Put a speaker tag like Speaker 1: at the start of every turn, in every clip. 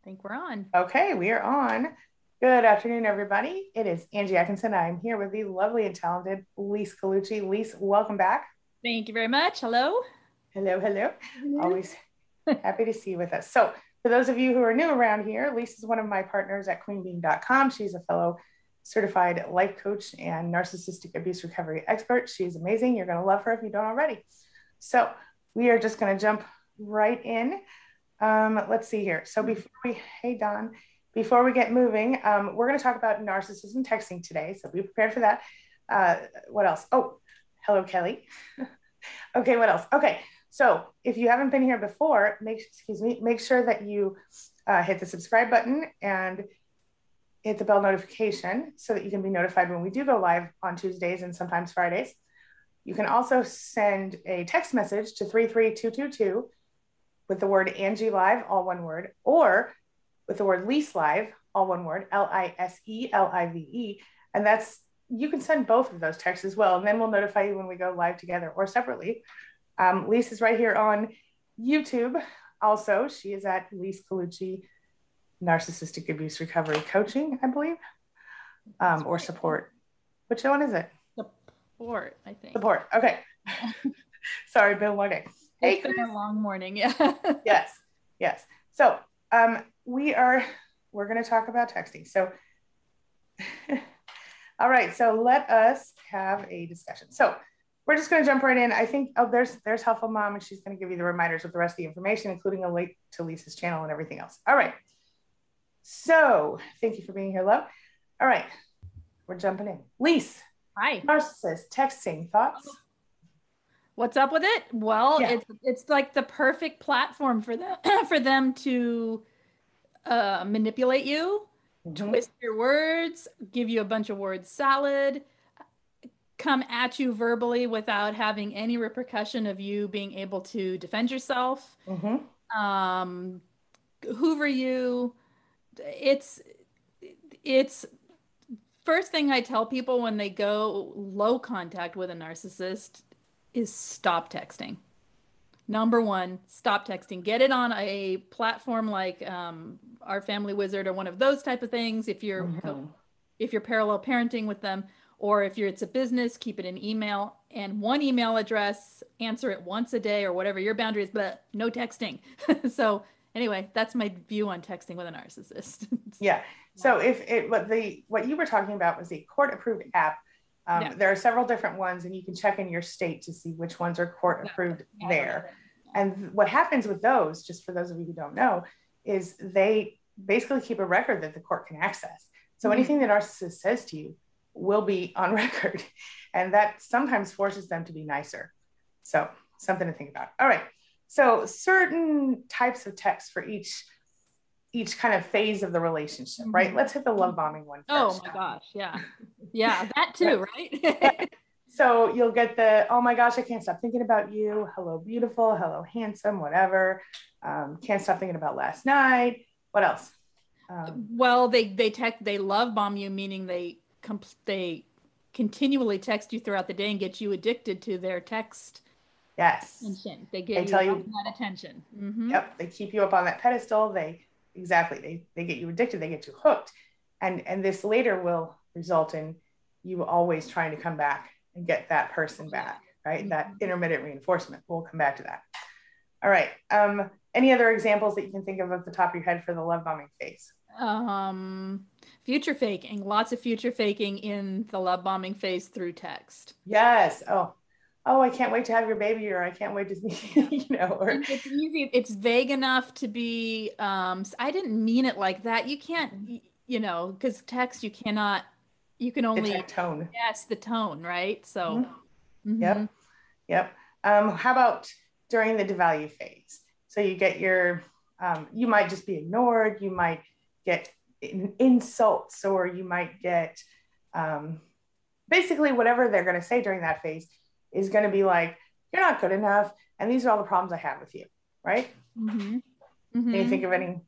Speaker 1: Think we're on.
Speaker 2: Okay, we are on. Good afternoon, everybody. It is Angie Atkinson. I'm here with the lovely and talented Lise Colucci. Lise, welcome back.
Speaker 1: Thank you very much. Hello.
Speaker 2: Hello, hello.
Speaker 1: Hello.
Speaker 2: Always happy to see you with us. So, for those of you who are new around here, Lise is one of my partners at queenbean.com. She's a fellow certified life coach and narcissistic abuse recovery expert. She's amazing. You're going to love her if you don't already. So, we are just going to jump right in. Let's see here. So hey Don, before we get moving, we're going to talk about narcissism texting today. So be prepared for that. What else? Oh, hello, Kelly. Okay, what else? Okay, so if you haven't been here before, make sure that you hit the subscribe button and hit the bell notification so that you can be notified when we do go live on Tuesdays and sometimes Fridays. You can also send a text message to 33222 with the word Angie Live, all one word, or with the word Lise Live, all one word, LISELIVE. And you can send both of those texts as well. And then we'll notify you when we go live together or separately. Lise is right here on YouTube. Also, she is at Lise Colucci Narcissistic Abuse Recovery Coaching, I believe, or support. Which one is it?
Speaker 1: Support, I think.
Speaker 2: Support. Okay. Sorry, been a long day.
Speaker 1: It's been a long morning. Yeah.
Speaker 2: Yes. So we're going to talk about texting. So, all right. So let us have a discussion. So we're just going to jump right in. I think, there's Helpful Mom, and she's going to give you the reminders with the rest of the information, including a link to Lisa's channel and everything else. All right. So thank you for being here, love. All right. We're jumping in. Lise.
Speaker 1: Hi.
Speaker 2: Narcissist, texting, thoughts?
Speaker 1: What's up with it? Well, yeah. It's like the perfect platform for them for them to manipulate you, twist your words, give you a bunch of word salad, come at you verbally without having any repercussion of you being able to defend yourself, hoover you. It's first thing I tell people when they go low contact with a narcissist is stop texting. Number one, stop texting. Get it on a platform like Our Family Wizard or one of those type of things. If you're parallel parenting with them, or if it's a business, keep it in email and one email address. Answer it once a day or whatever your boundary is, but no texting. So anyway, that's my view on texting with a narcissist.
Speaker 2: Yeah. So what you were talking about was a court-approved app. There are several different ones, and you can check in your state to see which ones are court-approved there. And what happens with those, just for those of you who don't know, is they basically keep a record that the court can access. So anything the narcissist says to you will be on record, and that sometimes forces them to be nicer. So something to think about. All right. So certain types of text for each kind of phase of the relationship, right? Let's hit the love bombing one first.
Speaker 1: Oh my gosh. Yeah. Yeah. That too, right?
Speaker 2: So you'll get oh my gosh, I can't stop thinking about you. Hello, beautiful. Hello, handsome, whatever. Can't stop thinking about last night. What else?
Speaker 1: Well, they love bomb you, meaning they continually text you throughout the day and get you addicted to their text.
Speaker 2: Yes.
Speaker 1: Attention. They tell you that attention.
Speaker 2: Yep. They keep you up on that pedestal. They get you addicted. They get you hooked. And this later will result in you always trying to come back and get that person back, right? That intermittent reinforcement. We'll come back to that. All right. Any other examples that you can think of at the top of your head for the love bombing phase?
Speaker 1: Future faking. Lots of future faking in the love bombing phase through text.
Speaker 2: Yes. Oh, I can't wait to have your baby, or I can't wait to see, or
Speaker 1: it's easy. It's vague enough to be, I didn't mean it like that. You can't, because text, you can only
Speaker 2: detect tone.
Speaker 1: Yes, the tone, right? So,
Speaker 2: Yep. How about during the devalue phase? So you get you might just be ignored. You might get insults, or you might get, basically whatever they're going to say during that phase is going to be like, you're not good enough. And these are all the problems I have with you. Right. Can you think of any?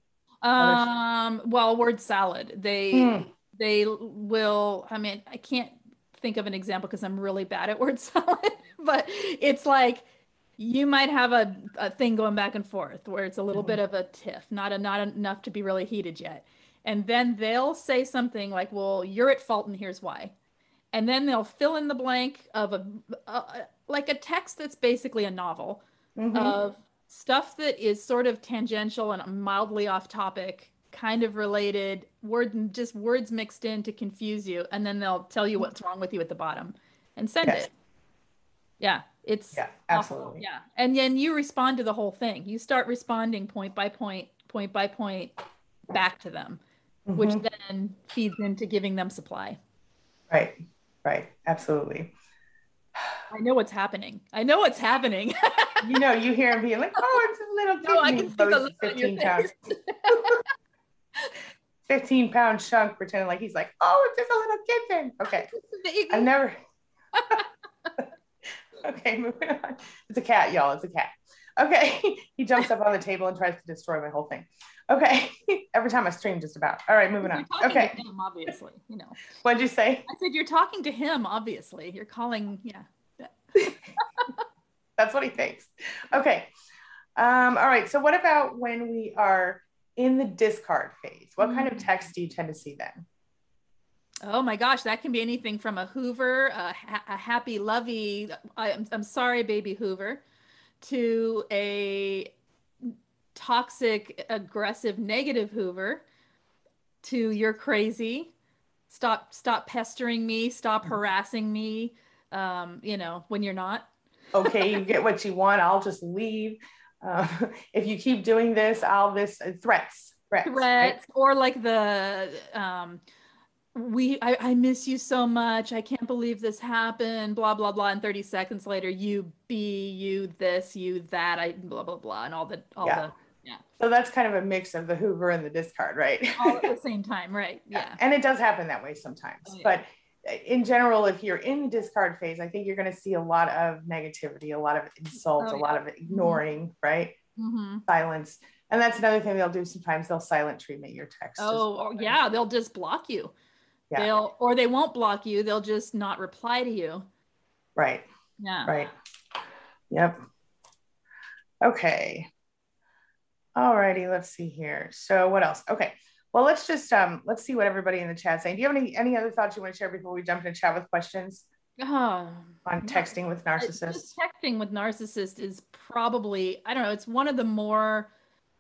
Speaker 1: Well, word salad. They will, I can't think of an example because I'm really bad at word salad, but it's like, you might have a thing going back and forth where it's a little bit of a tiff, not enough to be really heated yet. And then they'll say something like, well, you're at fault and here's why. And then they'll fill in the blank of like a text that's basically a novel of stuff that is sort of tangential and mildly off topic, kind of related, just words mixed in to confuse you, and then they'll tell you what's wrong with you at the bottom and send it. Yeah, it's
Speaker 2: absolutely.
Speaker 1: Awful. Yeah. And then you respond to the whole thing. You start responding point by point back to them, which then feeds into giving them supply.
Speaker 2: Right. Absolutely.
Speaker 1: I know what's happening.
Speaker 2: You hear him being like, oh, it's a little kid.
Speaker 1: No, I can see the look on your
Speaker 2: 15 pounds. 15-pound chunk pretending like he's like, oh, it's just a little kitten. Okay. I've never. Okay, moving on. It's a cat, y'all. It's a cat. Okay. He jumps up on the table and tries to destroy my whole thing. Okay. Every time I stream, just about. All right, moving on. Okay.
Speaker 1: To him, obviously,
Speaker 2: What'd you say?
Speaker 1: I said you're talking to him, obviously. You're calling, yeah.
Speaker 2: That's what he thinks. Okay. All right. So what about when we are in the discard phase? What kind of text do you tend to see then?
Speaker 1: Oh my gosh, that can be anything from a Hoover, a happy, lovey, I'm sorry, baby Hoover, to a toxic, aggressive, negative Hoover, to you're crazy, stop pestering me, stop harassing me, when you're not.
Speaker 2: Okay, you get what you want, I'll just leave. If you keep doing this, threats, right?
Speaker 1: Or like the I miss you so much, I can't believe this happened, blah blah blah, and 30 seconds later you this, you that, blah blah blah, and all the
Speaker 2: so that's kind of a mix of the Hoover and the discard, right?
Speaker 1: All at the same time, right? Yeah.
Speaker 2: And it does happen that way sometimes. But in general, if you're in the discard phase, I think you're going to see a lot of negativity, a lot of insult, a lot of ignoring, right? Silence. And that's another thing they'll do sometimes. They'll silent treatment your text.
Speaker 1: Yeah. They'll just block you. Yeah. They won't block you. They'll just not reply to you.
Speaker 2: Right.
Speaker 1: Yeah.
Speaker 2: Right. Yep. Okay. All righty. Let's see here. So what else? Okay. Well, let's just let's see what everybody in the chat saying. Do you have any other thoughts you want to share before we jump into chat with questions? On texting with narcissists.
Speaker 1: Texting with narcissists is probably, I don't know, it's one of the more,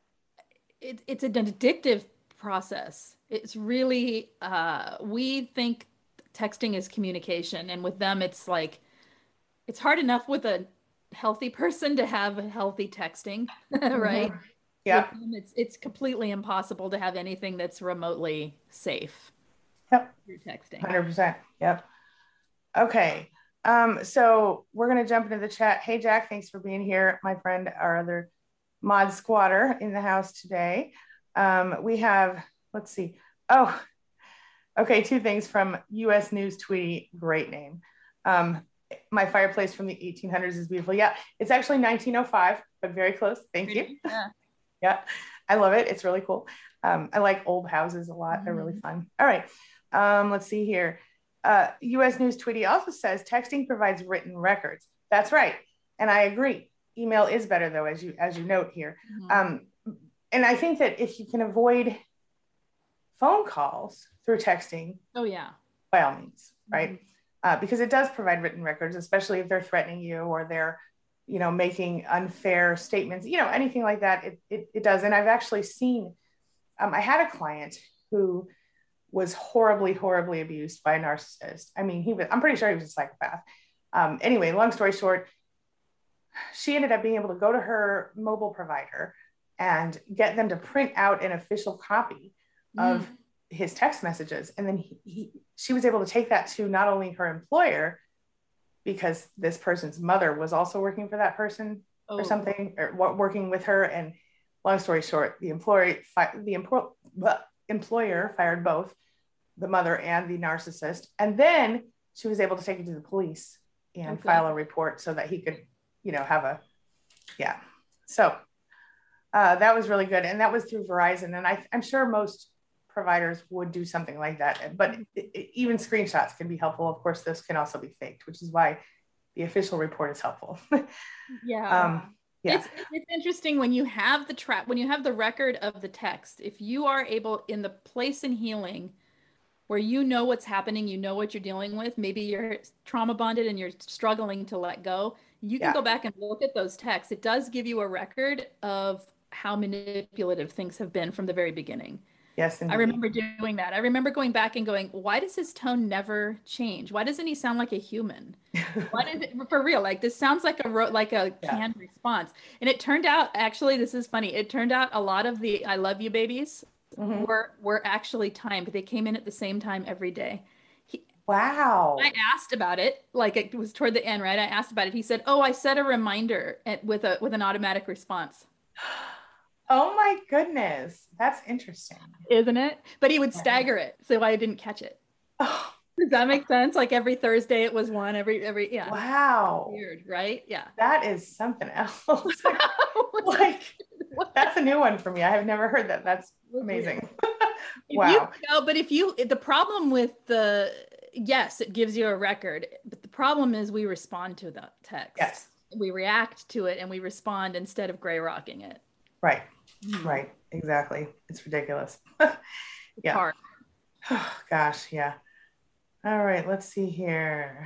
Speaker 1: it's an addictive process. It's really, we think texting is communication, and with them, it's like, it's hard enough with a healthy person to have a healthy texting, right?
Speaker 2: Yeah.
Speaker 1: It's completely impossible to have anything that's remotely safe.
Speaker 2: Yep.
Speaker 1: Through texting.
Speaker 2: 100%. Yep. Okay. So we're going to jump into the chat. Hey, Jack, thanks for being here. My friend, our other mod squatter in the house today. We have, let's see. Oh, okay. 2 things from US News Tweety. Great name. My fireplace from the 1800s is beautiful. Yeah. It's actually 1905, but very close. Thank you.
Speaker 1: Yeah.
Speaker 2: Yeah, I love it. It's really cool. I like old houses a lot. They're really fun. All right. Let's see here. US News Tweety also says texting provides written records. That's right. And I agree. Email is better though, as you note here. And I think that if you can avoid phone calls through texting, by all means, right? Because it does provide written records, especially if they're threatening you or they're making unfair statements, anything like that, it does. And I've actually seen, I had a client who was horribly, horribly abused by a narcissist. I mean, I'm pretty sure he was a psychopath. Anyway, long story short, she ended up being able to go to her mobile provider and get them to print out an official copy of his text messages. And then she was able to take that to not only her employer, because this person's mother was also working for that person or something, or working with her. And long story short, the employer fired both the mother and the narcissist. And then she was able to take it to the police and file a report so that he could, So that was really good. And that was through Verizon. And I'm sure most providers would do something like that, but even screenshots can be helpful. Of course, this can also be faked, which is why the official report is helpful.
Speaker 1: Yeah.
Speaker 2: Yeah.
Speaker 1: It's interesting when you have when you have the record of the text, if you are able in the place in healing where you know what's happening, you know what you're dealing with, maybe you're trauma bonded and you're struggling to let go, you can go back and look at those texts. It does give you a record of how manipulative things have been from the very beginning.
Speaker 2: Yes, indeed.
Speaker 1: I remember doing that. I remember going back and going, why does his tone never change? Why doesn't he sound like a human? Why does it, for real? Like this sounds like a canned response. And it turned out, actually, this is funny. It turned out a lot of the I love you babies were actually timed. They came in at the same time every day.
Speaker 2: Wow.
Speaker 1: I asked about it, like it was toward the end, right? I asked about it. He said, "Oh, I set a reminder with an automatic response."
Speaker 2: Oh my goodness. That's interesting.
Speaker 1: Isn't it? But he would stagger it, so I didn't catch it.
Speaker 2: Oh,
Speaker 1: does that make sense? Like every Thursday it was one, yeah.
Speaker 2: Wow.
Speaker 1: Weird, right? Yeah.
Speaker 2: That is something else. Like that's a new one for me. I have never heard that. That's amazing. Wow.
Speaker 1: But the problem with yes, it gives you a record, but the problem is we respond to the text.
Speaker 2: Yes.
Speaker 1: We react to it and we respond instead of gray rocking it.
Speaker 2: Right. Right. Exactly. It's ridiculous. Yeah.
Speaker 1: Hard.
Speaker 2: Oh, gosh. Yeah. All right. Let's see here.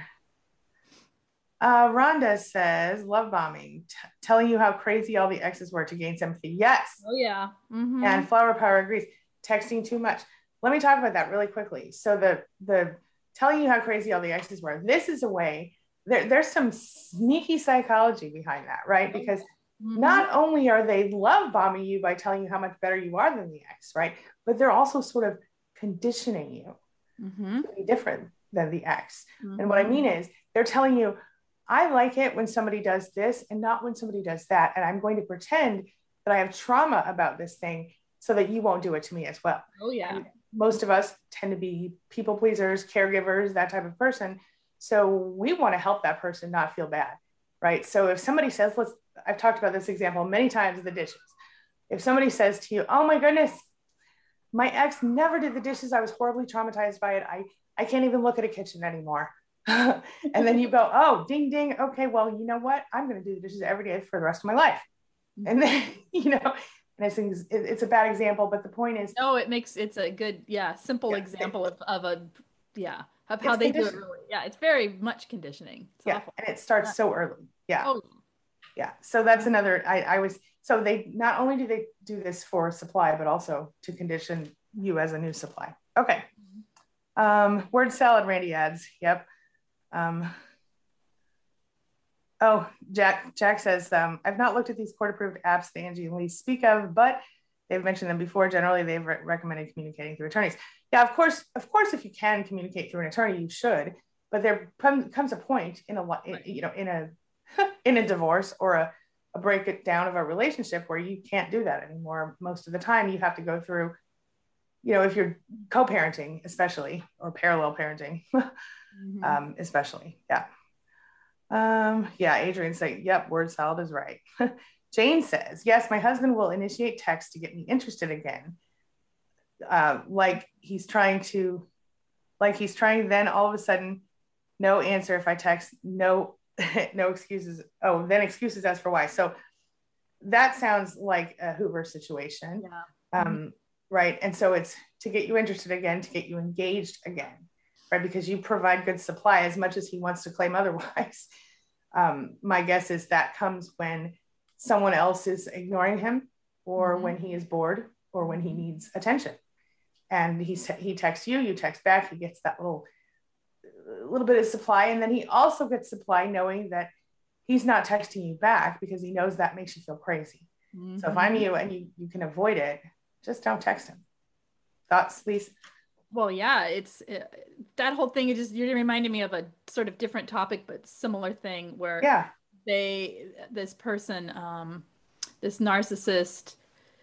Speaker 2: Rhonda says, love bombing, telling you how crazy all the exes were to gain sympathy. Yes.
Speaker 1: Oh, yeah. Mm-hmm.
Speaker 2: And Flower Power agrees. Texting too much. Let me talk about that really quickly. So the telling you how crazy all the exes were, this is a way, there's some sneaky psychology behind that, right? Because not only are they love bombing you by telling you how much better you are than the ex, right? But they're also sort of conditioning you to be different than the ex. And what I mean is they're telling you, I like it when somebody does this and not when somebody does that. And I'm going to pretend that I have trauma about this thing so that you won't do it to me as well.
Speaker 1: Oh, yeah.
Speaker 2: And most of us tend to be people pleasers, caregivers, that type of person. So we want to help that person not feel bad, right? So if somebody says, I've talked about this example many times, the dishes. If somebody says to you, oh my goodness, my ex never did the dishes. I was horribly traumatized by it. I can't even look at a kitchen anymore. And then you go, oh, ding, ding. Okay, well, you know what? I'm going to do the dishes every day for the rest of my life. And then, and I think it's a bad example, but the point is.
Speaker 1: No, it's a good, simple example of how they do it really. Yeah, it's very much conditioning. It's awful.
Speaker 2: And it starts so early. Yeah.
Speaker 1: Oh.
Speaker 2: Yeah. So that's another, so they, not only do they do this for supply, but also to condition you as a new supply. Okay. Word salad, Randy adds. Yep. Jack says, I've not looked at these court-approved apps the Angie and Lee speak of, but they've mentioned them before. Generally, they've recommended communicating through attorneys. Yeah, of course, if you can communicate through an attorney, you should. But there comes a point in a divorce or a breakdown of a relationship where you can't do that anymore. Most of the time, you have to go through, if you're co-parenting, especially, or parallel parenting, especially. Yeah. Adrian saying, yep, word salad is right. Jane says, yes, my husband will initiate text to get me interested again. Like he's trying, then all of a sudden, no answer if I text, no excuses. Oh, then excuses as for why. So that sounds like a Hoover situation. Yeah. Right. And so it's to get you interested again, to get you engaged again, right? Because you provide good supply as much as he wants to claim otherwise. My guess is that comes when someone else is ignoring him, or when he is bored, or when he needs attention. And he texts you, you text back, he gets that little bit of supply. And then he also gets supply knowing that he's not texting you back because he knows that makes you feel crazy. So if I'm you and you can avoid it, just don't text him. Thoughts, Lisa?
Speaker 1: Well, yeah, that whole thing is you're reminding me of a sort of different topic, but similar thing where this person, this narcissist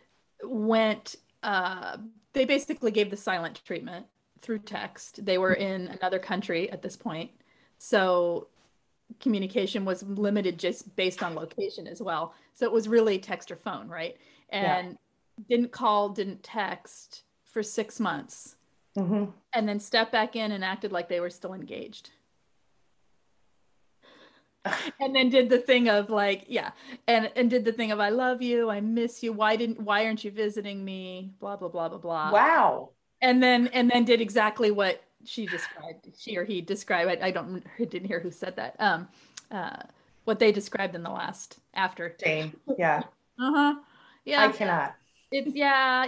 Speaker 1: they basically gave the silent treatment through text. They were in another country at this point. So communication was limited just based on location as well. So it was really text or phone, right? And didn't call, didn't text for 6 months. And then stepped back in and acted like they were still engaged. And then did the thing of like, yeah, and did the thing of I love you, I miss you, why aren't you visiting me? Blah blah blah blah blah.
Speaker 2: Wow.
Speaker 1: And then did exactly what she or he described. I didn't hear who said that. Uh, what they described in the last after.
Speaker 2: Jane. Yeah.
Speaker 1: Uh-huh.
Speaker 2: I
Speaker 1: Yeah.
Speaker 2: cannot.
Speaker 1: It's yeah,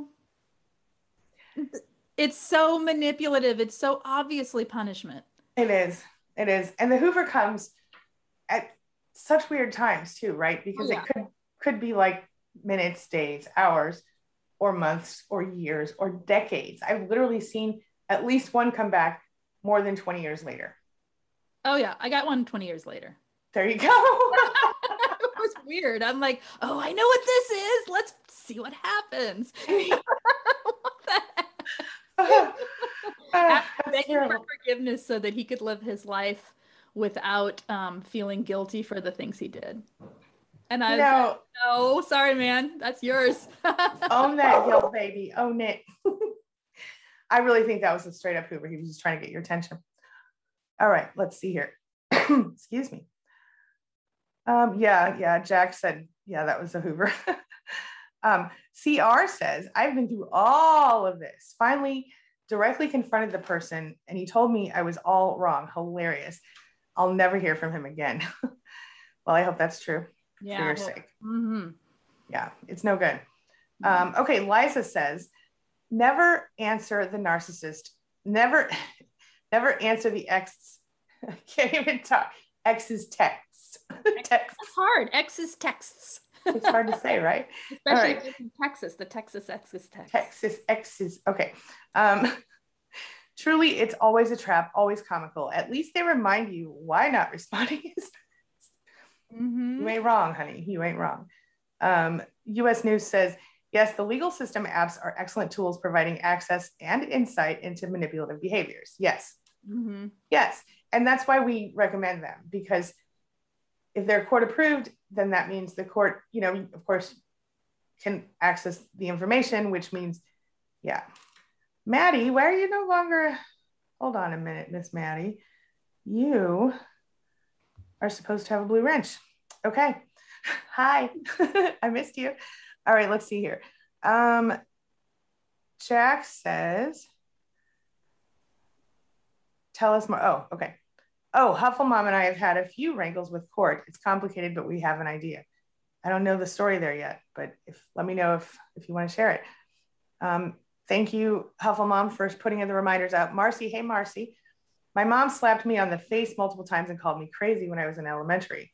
Speaker 1: it's so manipulative. It's so obviously punishment.
Speaker 2: It is. It is. And the Hoover comes at such weird times too, right? Because
Speaker 1: Yeah.
Speaker 2: it could be like minutes, days, hours, or months, or years, or decades. I've literally seen at least one come back more than 20 years later.
Speaker 1: Oh yeah, I got one 20 years later.
Speaker 2: There you go.
Speaker 1: It was weird. I'm like, oh, I know what this is. Let's see what happens. What the heck? Begging for forgiveness so that he could live his life without feeling guilty for the things he did. And I was like, no, sorry, man. That's yours.
Speaker 2: Own that guilt, baby. Own it. I really think that was a straight up Hoover. He was just trying to get your attention. All right, let's see here. Excuse me. Yeah. Jack said, yeah, that was a Hoover. CR says, I've been through all of this. Finally, directly confronted the person, and he told me I was all wrong. Hilarious. I'll never hear from him again. Well, I hope that's true for your sake.
Speaker 1: Mm-hmm.
Speaker 2: Yeah, it's no good. Okay, Liza says, never answer the narcissist. Never answer the ex. I can't even talk. Ex's texts.
Speaker 1: That's hard. Ex's texts.
Speaker 2: It's hard to say, right?
Speaker 1: Especially in Texas, the Texas ex's text.
Speaker 2: Texas ex's. Okay. Truly, it's always a trap, always comical. At least they remind you why not responding is best.
Speaker 1: Mm-hmm.
Speaker 2: You ain't wrong, honey. You ain't wrong. US News says, yes, the legal system apps are excellent tools providing access and insight into manipulative behaviors. Yes.
Speaker 1: Mm-hmm.
Speaker 2: Yes. And that's why we recommend them, because if they're court approved, then that means the court, of course, can access the information, which means, yeah. Maddie, why are you no longer, hold on a minute, Miss Maddie. You are supposed to have a blue wrench. Okay. Hi, I missed you. All right, let's see here. Jack says, tell us more. Oh, okay. Oh, Hufflemom and I have had a few wrangles with court. It's complicated, but we have an idea. I don't know the story there yet, but let me know if you want to share it. Thank you, Hufflemom, for putting in the reminders out. Marcy, hey, Marcy. My mom slapped me on the face multiple times and called me crazy when I was in elementary.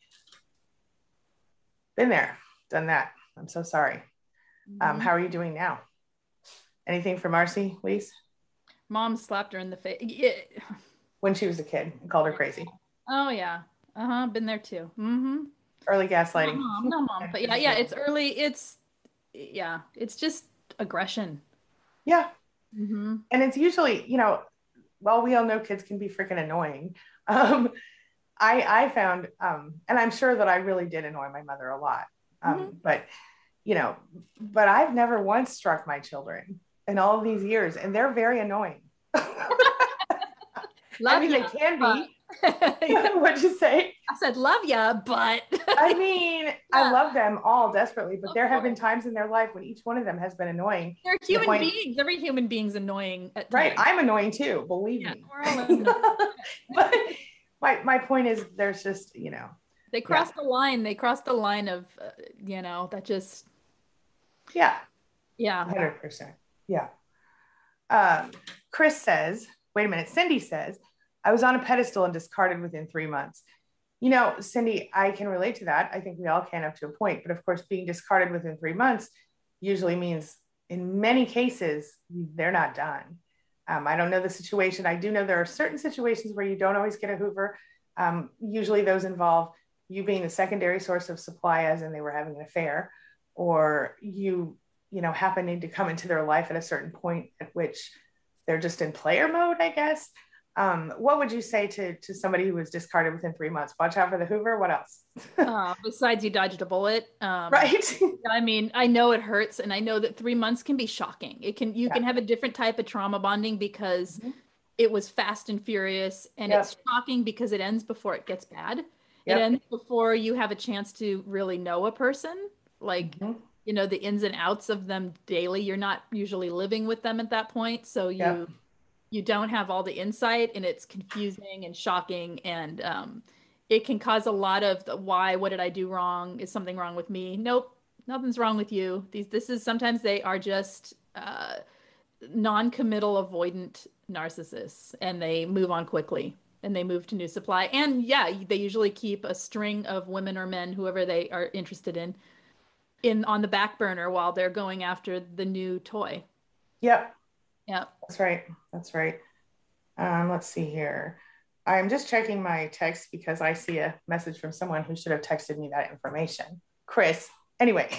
Speaker 2: Been there, done that. I'm so sorry. Mm-hmm. How are you doing now? Anything for Marcy, Lise?
Speaker 1: Mom slapped her in the face. Yeah.
Speaker 2: When she was a kid and called her crazy.
Speaker 1: Oh, yeah. Uh-huh. Been there too. Mm-hmm.
Speaker 2: Early gaslighting.
Speaker 1: No, mom. But yeah, it's early. It's just aggression.
Speaker 2: Yeah.
Speaker 1: Mm-hmm.
Speaker 2: And it's usually, well, we all know kids can be freaking annoying. I found, and I'm sure that I really did annoy my mother a lot. But I've never once struck my children in all of these years, and they're very annoying. They can be. What'd you say?
Speaker 1: I said, love ya, but.
Speaker 2: I mean, I love them all desperately, but there have been times in their life when each one of them has been annoying.
Speaker 1: They're human beings. Every human being's annoying at times.
Speaker 2: Right. I'm annoying too, believe me.
Speaker 1: We're all annoying.
Speaker 2: But my point is, there's just,
Speaker 1: They crossed the line. They crossed the line of, that just.
Speaker 2: Yeah.
Speaker 1: Yeah.
Speaker 2: 100%. Yeah. Chris says, wait a minute. Cindy says, I was on a pedestal and discarded within 3 months. Cindy, I can relate to that. I think we all can up to a point. But of course, being discarded within 3 months usually means in many cases, they're not done. I don't know the situation. I do know there are certain situations where you don't always get a Hoover. Usually those involve you being the secondary source of supply, as in they were having an affair, or you happening to come into their life at a certain point at which they're just in player mode, I guess. What would you say to somebody who was discarded within 3 months? Watch out for the Hoover. What else?
Speaker 1: Besides you dodged a bullet.
Speaker 2: Right.
Speaker 1: I mean, I know it hurts, and I know that 3 months can be shocking. You can have a different type of trauma bonding because it was fast and furious, and it's shocking because it ends before it gets bad. It
Speaker 2: Yep.
Speaker 1: ends before you have a chance to really know a person, like,
Speaker 2: Mhm.
Speaker 1: the ins and outs of them daily. You're not usually living with them at that point, so you
Speaker 2: Yep.
Speaker 1: you don't have all the insight, and it's confusing and shocking, and it can cause a lot of the why, what did I do wrong? Is something wrong with me? Nope, nothing's wrong with you. This is sometimes they are just non-committal avoidant narcissists, and they move on quickly, and they move to new supply. And yeah, they usually keep a string of women or men, whoever they are interested in on the back burner while they're going after the new toy.
Speaker 2: Yep.
Speaker 1: Yeah.
Speaker 2: That's right. That's right. Let's see here. I'm just checking my text because I see a message from someone who should have texted me that information. Chris. Anyway.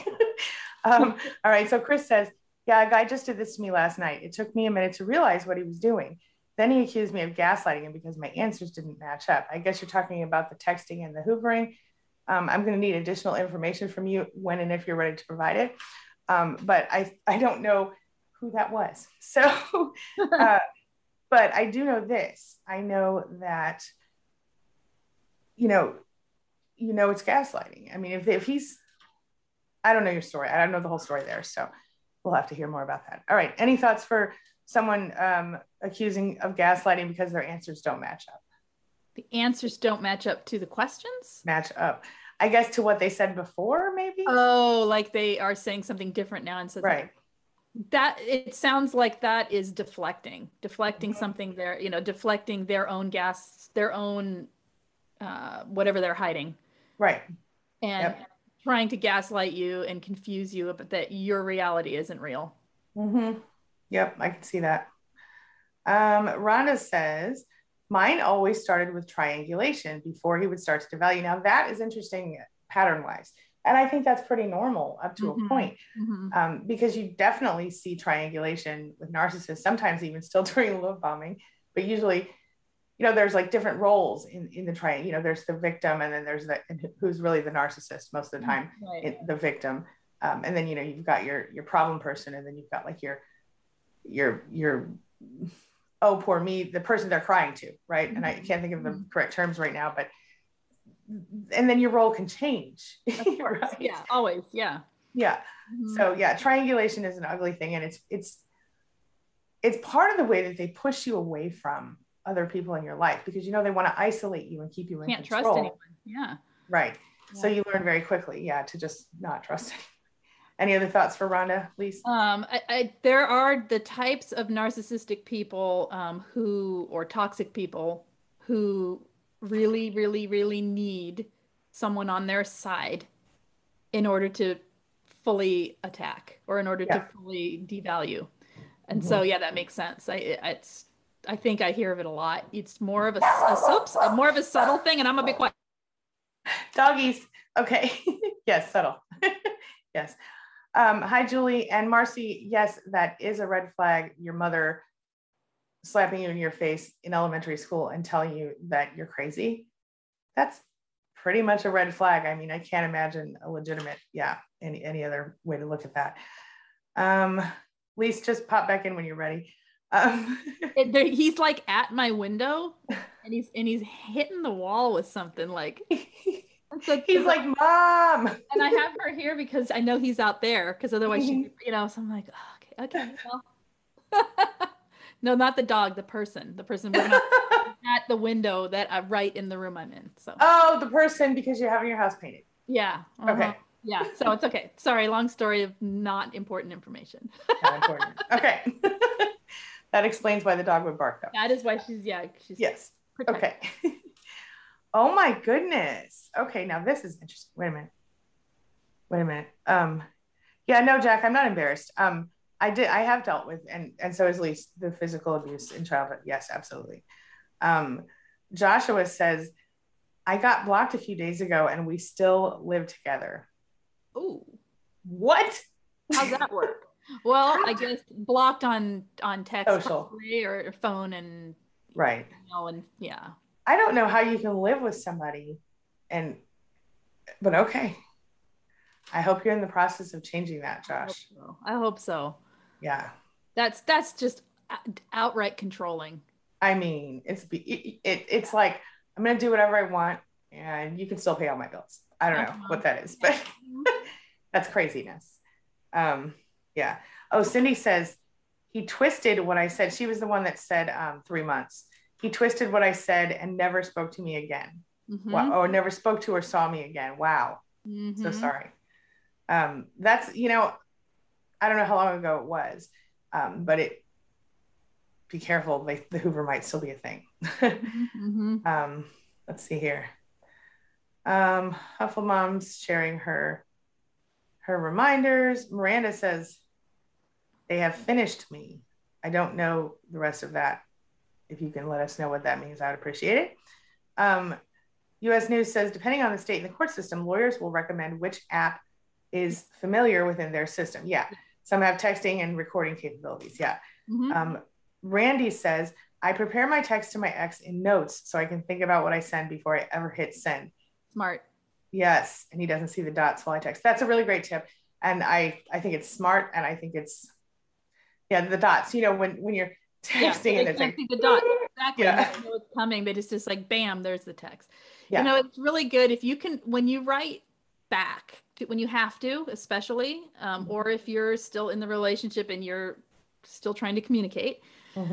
Speaker 2: All right. So Chris says, yeah, a guy just did this to me last night. It took me a minute to realize what he was doing. Then he accused me of gaslighting him because my answers didn't match up. I guess you're talking about the texting and the hoovering. I'm going to need additional information from you when and if you're ready to provide it. But I don't know who that was. So, but I do know this. I know that, you know, it's gaslighting. I mean, if he's, I don't know your story. I don't know the whole story there. So we'll have to hear more about that. All right. Any thoughts for someone accusing of gaslighting because their answers don't match up?
Speaker 1: The answers don't match up to the questions?
Speaker 2: Match up. I guess to what they said before, maybe?
Speaker 1: Oh, like they are saying something different now and says
Speaker 2: right.
Speaker 1: That it sounds like that is deflecting something there, deflecting their own their own whatever they're hiding.
Speaker 2: Right.
Speaker 1: And trying to gaslight you and confuse you, but that your reality isn't real.
Speaker 2: Mm-hmm. Yep, I can see that. Rhonda says, mine always started with triangulation before he would start to devalue. Now that is interesting pattern wise. And I think that's pretty normal up to a point, because you definitely see triangulation with narcissists, sometimes even still during love bombing, but usually, there's like different roles in the triangle. There's the victim, and then there's who's really the narcissist most of the time,
Speaker 1: right.
Speaker 2: the victim. And then, you've got your problem person, and then you've got like your oh, poor me, the person they're crying to, right? And I can't think of the correct terms right now, but and then your role can change.
Speaker 1: Of course. Right? Yeah, always. Yeah.
Speaker 2: Yeah. So yeah, triangulation is an ugly thing, and it's part of the way that they push you away from other people in your life, because they want to isolate you and keep you in
Speaker 1: Can't
Speaker 2: control.
Speaker 1: Trust anyone. Yeah.
Speaker 2: Right. Yeah. So you learn very quickly, to just not trust anyone. Any other thoughts for Rhonda, please?
Speaker 1: There are the types of narcissistic people or toxic people who really, really, really need someone on their side in order to fully attack, or in order to fully devalue. And so, that makes sense. I think I hear of it a lot. It's more of more of a subtle thing, and I'm a bit quiet.
Speaker 2: Doggies. Okay. Yes, subtle. Yes. Hi, Julie and Marcy. Yes, that is a red flag. Your mother slapping you in your face in elementary school and telling you that you're crazy. That's pretty much a red flag. I mean, I can't imagine a legitimate, any other way to look at that. Lise, just pop back in when you're ready.
Speaker 1: He's like at my window, and he's hitting the wall with something like.
Speaker 2: He's like, Mom.
Speaker 1: And I have her here because I know he's out there, because otherwise she, so I'm like, oh, okay, well. No, not the dog, the person we're not at the window that right in the room I'm in. So. Oh,
Speaker 2: the person, because you're having your house painted.
Speaker 1: Yeah.
Speaker 2: Okay.
Speaker 1: Yeah. So it's okay. Sorry. Long story of not important information.
Speaker 2: Not important. Okay. That explains why the dog would bark, though.
Speaker 1: That is why she's
Speaker 2: yes. Protected. Okay. Oh my goodness. Okay, now this is interesting. Wait a minute. Yeah, no, Jack, I'm not embarrassed. I have dealt with, and so is Lise, the physical abuse in childhood. Yes, absolutely. Joshua says, I got blocked a few days ago and we still live together.
Speaker 1: Ooh.
Speaker 2: What?
Speaker 1: How's that work? Well, I guess blocked on text,
Speaker 2: social,
Speaker 1: or phone, and
Speaker 2: right.
Speaker 1: And yeah.
Speaker 2: I don't know how you can live with somebody, but okay. I hope you're in the process of changing that, Josh.
Speaker 1: I hope so.
Speaker 2: Yeah.
Speaker 1: That's just outright controlling.
Speaker 2: I mean, it's like, I'm going to do whatever I want. and you can still pay all my bills. I don't know what that is, but that's craziness. Yeah. Oh, Cindy says he twisted what I said. She was the one that said 3 months. He twisted what I said and never spoke to me again. Wow. Or never spoke to or saw me again. Wow. So sorry. That's, you know, I don't know how long ago it was, but be careful. The Hoover might still be a thing. Let's see here. Huffle Mom's sharing her reminders. Miranda says, they have finished me. I don't know the rest of that. If you can let us know what that means, I'd appreciate it. US News says, depending on the state and the court system, lawyers will recommend which app is familiar within their system. Yeah. Some have texting and recording capabilities. Yeah. Randy says, I prepare my text to my ex in notes so I can think about what I send before I ever hit send.
Speaker 1: Smart.
Speaker 2: Yes. And he doesn't see the dots while I text. That's a really great tip. And I think it's smart. And I think it's, yeah, the dots, you know, when you're texting and
Speaker 1: they can't see the dots. Exactly.
Speaker 2: Yeah.
Speaker 1: They know it's coming. They just like, bam, there's the text.
Speaker 2: Yeah.
Speaker 1: You know, it's really good if you can, when you write back, when you have to, especially, or if you're still in the relationship and you're still trying to communicate.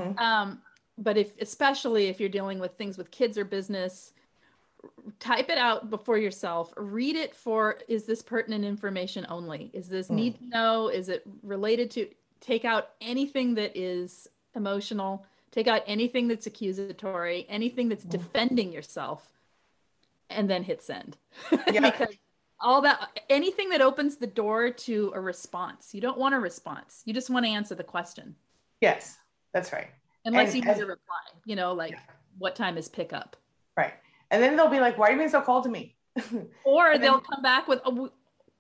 Speaker 1: But especially if you're dealing with things with kids or business, type it out before yourself. Read it for, is this pertinent information only? Is this need to know? Is it related to? Take out anything that is emotional. Take out anything that's accusatory, anything that's defending yourself, and then hit send. Because all that, anything that opens the door to a response. You don't want a response. You just want to answer the question.
Speaker 2: Yes, that's right.
Speaker 1: Unless you need a reply, you know, like what time is pickup?
Speaker 2: Right. And then they'll be like, why are you being so cold to me?
Speaker 1: Or they'll come back with, or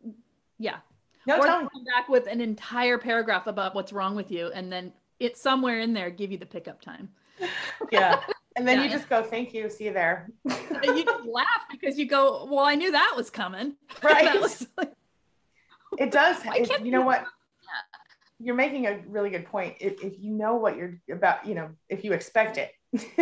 Speaker 2: they'll
Speaker 1: come back with an entire paragraph about what's wrong with you. And then it's somewhere in there, give you the pickup time.
Speaker 2: Yeah. And then you just go, thank you. See you there.
Speaker 1: You just laugh because you go, well, I knew that was coming.
Speaker 2: Right.
Speaker 1: Like,
Speaker 2: it does. You know what? You're making a really good point. If you know what you're about, you know, if you expect it,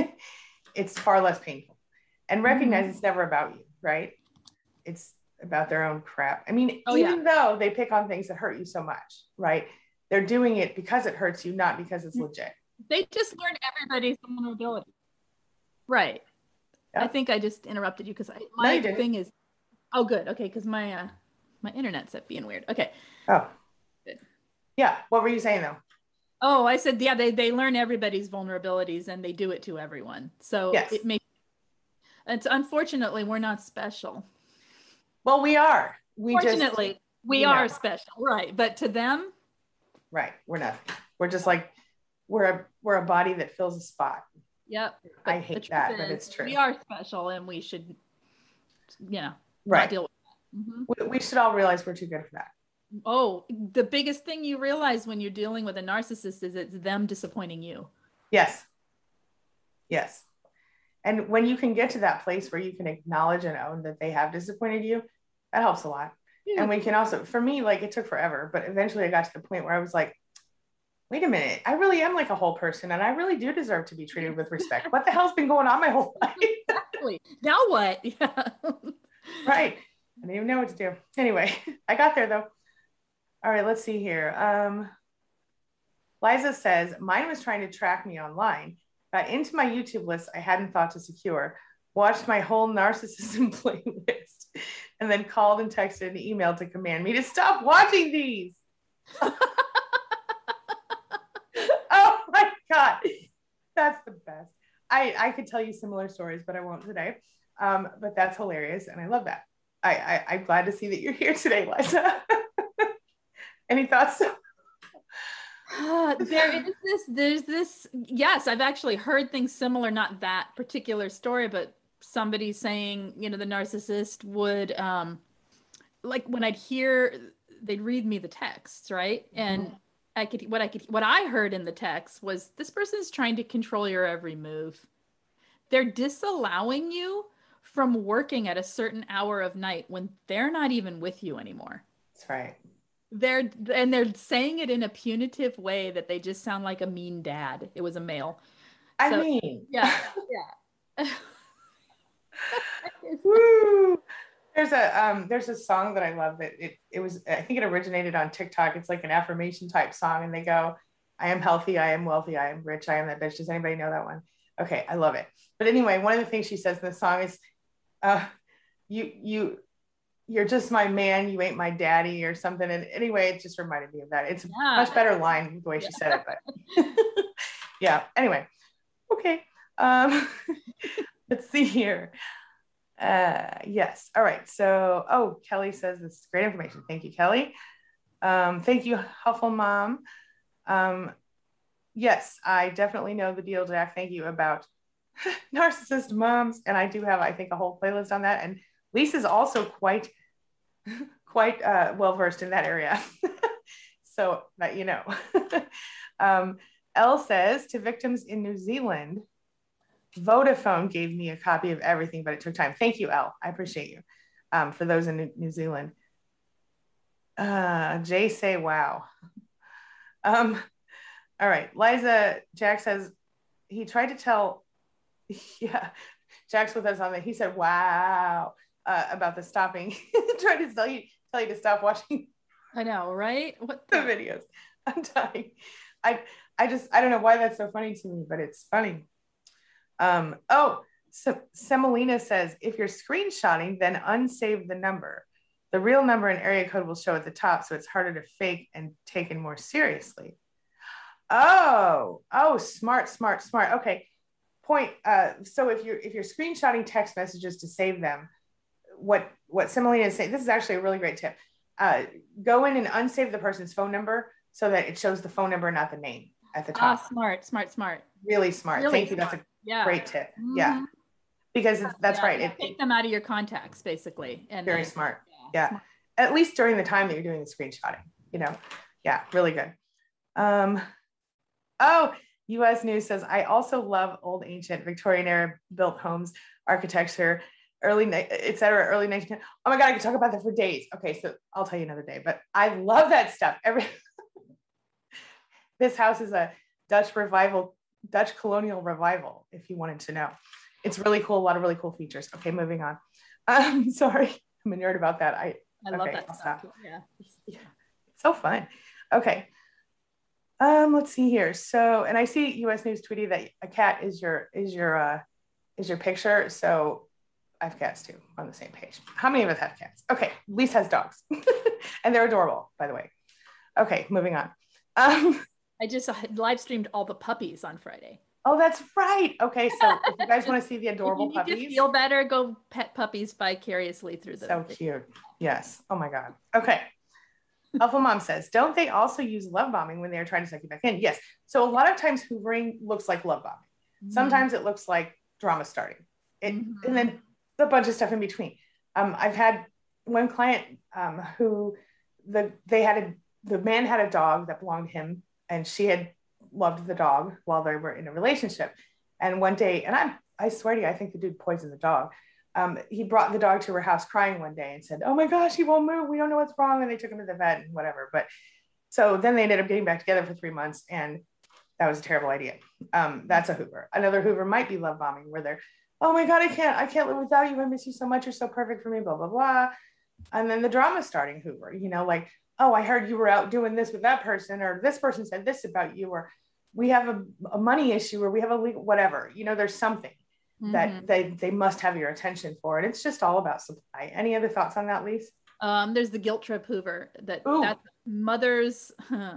Speaker 2: it's far less painful. And recognize it's never about you, right? It's about their own crap. I mean, even though they pick on things that hurt you so much, right? They're doing it because it hurts you, not because it's legit.
Speaker 1: They just learn everybody's vulnerability. Right. Yep. I think I just interrupted you because my thing is, oh, good. Okay. Because my internet's being weird. Okay.
Speaker 2: Oh, good. Yeah. What were you saying though?
Speaker 1: Oh, I said, they learn everybody's vulnerabilities and they do it to everyone. So it makes, it's unfortunately, we're not special.
Speaker 2: Well, we are.
Speaker 1: Fortunately, we are special. Right. But to them.
Speaker 2: Right. We're not. We're just like, we're a body that fills a spot.
Speaker 1: Yep.
Speaker 2: I hate that, but it's true.
Speaker 1: We are special and we should, not deal with
Speaker 2: that. We should all realize we're too good for that.
Speaker 1: Oh, the biggest thing you realize when you're dealing with a narcissist is it's them disappointing you.
Speaker 2: Yes. Yes. And when you can get to that place where you can acknowledge and own that they have disappointed you, that helps a lot. Yeah. And we can also, for me, like it took forever, but eventually I got to the point where I was like, wait a minute, I really am like a whole person and I really do deserve to be treated with respect. What the hell's been going on my whole life?
Speaker 1: Exactly. Now what? Yeah.
Speaker 2: Right. I didn't even know what to do. Anyway, I got there though. All right, let's see here. Liza says, mine was trying to track me online. Got into my YouTube list I hadn't thought to secure, watched my whole narcissism playlist, and then called and texted and emailed to command me to stop watching these. Oh my God. That's the best. I could tell you similar stories, but I won't today. But that's hilarious. And I love that. I'm glad to see that you're here today, Liza. Any thoughts?
Speaker 1: There's this. Yes, I've actually heard things similar, not that particular story, but somebody saying, the narcissist would, like when I'd hear, they'd read me the texts, right? And what I heard in the text was, this person's trying to control your every move. They're disallowing you from working at a certain hour of night when they're not even with you anymore.
Speaker 2: That's right.
Speaker 1: They're saying it in a punitive way that they just sound like a mean dad. It was a male.
Speaker 2: I mean,
Speaker 1: yeah.
Speaker 2: Woo! There's a song that I love that it was, I think it originated on TikTok. It's like an affirmation type song, and they go, I am healthy, I am wealthy, I am rich, I am that bitch. Does anybody know that one? Okay, I love it. But anyway, one of the things she says in the song is, uh, you you're just my man, you ain't my daddy, or something. And anyway, it just reminded me of that. It's a much better line the way she said it, but yeah. Anyway, okay. Let's see here. Yes. All right. So, oh, Kelly says this is great information. Thank you, Kelly. Thank you, Huffle Mom. Yes, I definitely know the deal, Jack. Thank you, about narcissist moms. And I do have, I think, a whole playlist on that. And Lisa's also quite well versed in that area. So that you know. Elle says, to victims in New Zealand, Vodafone gave me a copy of everything, but it took time. Thank you, Elle. I appreciate you. For those in New Zealand. Jay say, wow. All right. Liza, Jack says, he tried to tell, yeah, Jack's with us on that. He said, wow, about the stopping. Tried to tell you to stop watching.
Speaker 1: I know, right?
Speaker 2: What the videos? I'm dying. I don't know why that's so funny to me, but it's funny. So Semolina says, if you're screenshotting, then unsave the number. The real number and area code will show at the top, so it's harder to fake and taken more seriously. Oh, smart. Okay. Point. So if you're screenshotting text messages to save them, what Semolina is saying, this is actually a really great tip. Go in and unsave the person's phone number so that it shows the phone number, not the name at the top.
Speaker 1: Smart.
Speaker 2: Really smart.
Speaker 1: Really
Speaker 2: Thank you. That's a great tip. Mm-hmm. Yeah. Because that's right.
Speaker 1: Take them out of your contacts, basically. And
Speaker 2: very smart. Yeah. Smart. At least during the time that you're doing the screenshotting, you know. Yeah, really good. US News says, I also love old ancient Victorian era built homes, architecture, early 1910. Oh my God, I could talk about that for days. Okay, so I'll tell you another day, but I love that stuff. This house is a Dutch colonial revival, if you wanted to know. It's really cool, a lot of really cool features. Okay, moving on. Sorry, I'm a nerd about that. I love that stuff. Yeah. It's so fun. Okay. Let's see here. So, and I see US News tweeting that a cat is your picture. So I have cats too, on the same page. How many of us have cats? Okay, Lisa has dogs. And they're adorable, by the way. Okay, moving on.
Speaker 1: I just live streamed all the puppies on Friday.
Speaker 2: Oh, that's right. Okay, so if you guys want to see the adorable puppies,
Speaker 1: to feel better, go pet puppies vicariously through them.
Speaker 2: So cute. Yes. Oh my God. Okay. Alpha Mom says, don't they also use love bombing when they're trying to suck you back in? Yes. So a lot of times hoovering looks like love bombing. Mm-hmm. Sometimes it looks like drama starting. And then a bunch of stuff in between. I've had one client who the man had a dog that belonged to him, and she had loved the dog while they were in a relationship. And one day, and I swear to you, I think the dude poisoned the dog. He brought the dog to her house crying one day and said, oh my gosh, he won't move. We don't know what's wrong. And they took him to the vet and whatever. But so then they ended up getting back together for 3 months, and that was a terrible idea. That's a Hoover. Another Hoover might be love bombing, where they're, oh my God, I can't live without you. I miss you so much. You're so perfect for me, blah, blah, blah. And then the drama starting Hoover, you know, like, oh, I heard you were out doing this with that person, or this person said this about you, or we have a money issue, or we have a legal, whatever, you know, there's something that they must have your attention for. And it's just all about supply. Any other thoughts on that, Lise?
Speaker 1: There's the guilt trip Hoover that's mother's.